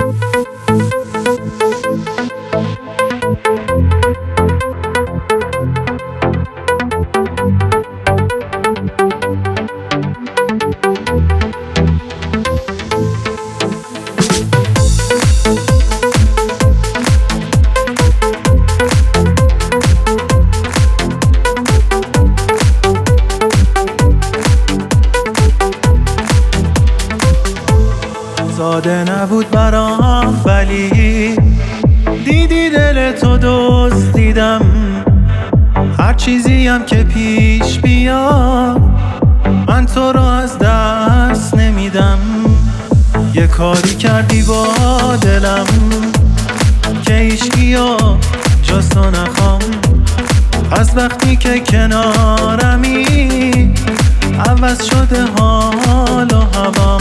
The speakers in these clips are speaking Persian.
ساده نبود برام ولی دیدی دل تو دزدیدم. هر چیزیم که پیش بیاد من تو رو از دست نمیدم. یه کاری کردی با دلم که هیچکیو جز تو نخوام. از وقتی که کنارمی عوض شده حال و هوام.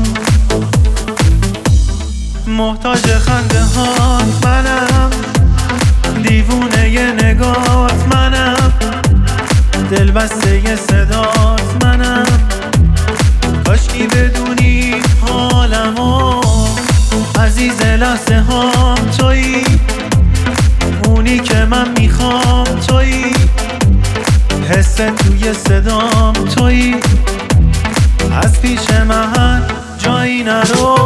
محتاج خنده هات منم، دیوونه ی نگات منم، دل بسته ی صدات منم. کاشکی بدونی حالمو عزیز لحظه هام تویی، اونی که من میخوام تویی، حس توی صدام تویی. از پیش من جایی نرو.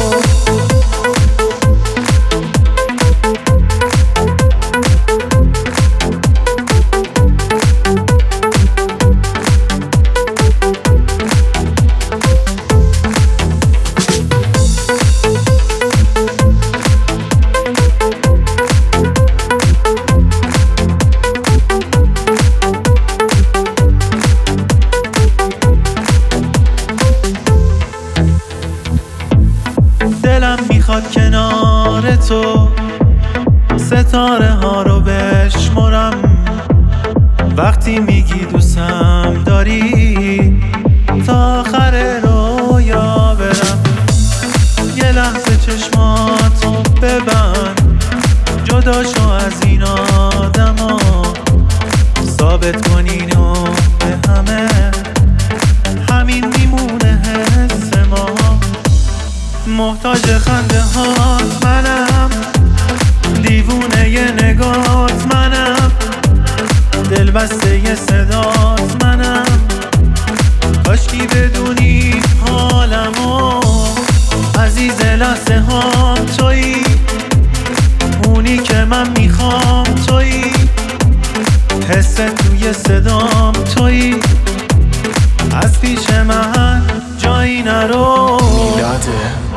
دلم میخواد کنار تو ستاره ها رو بشمرم. وقتی میگی دوستم داری تا آخر رویا برم. یه لحظه چشماتو ببند، جدا شو از این آدما، ثابت کن اینو به همه، همین میمونه حس ما. محتاج خنده هات منم، دیوونه ی نگات منم، دل بسته ی صدات منم. کاشکی بدونی حالمو عزیز لحظه هام تویی، اونی که من میخوام تویی، حس توی صدام تویی. از پیش من جایی نرو. میلاده